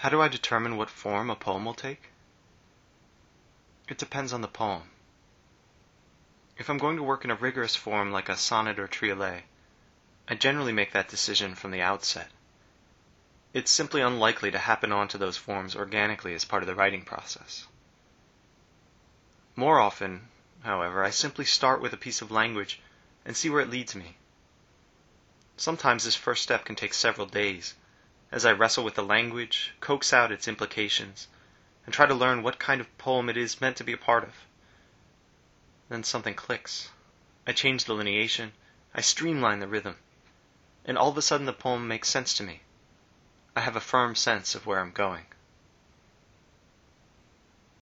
How do I determine what form a poem will take? It depends on the poem. If I'm going to work in a rigorous form like a sonnet or triolet, I generally make that decision from the outset. It's simply unlikely to happen onto those forms organically as part of the writing process. More often, however, I simply start with a piece of language and see where it leads me. Sometimes this first step can take several days, as I wrestle with the language, coax out its implications, and try to learn what kind of poem it is meant to be a part of. Then something clicks. I change the lineation, I streamline the rhythm, and all of a sudden the poem makes sense to me. I have a firm sense of where I'm going.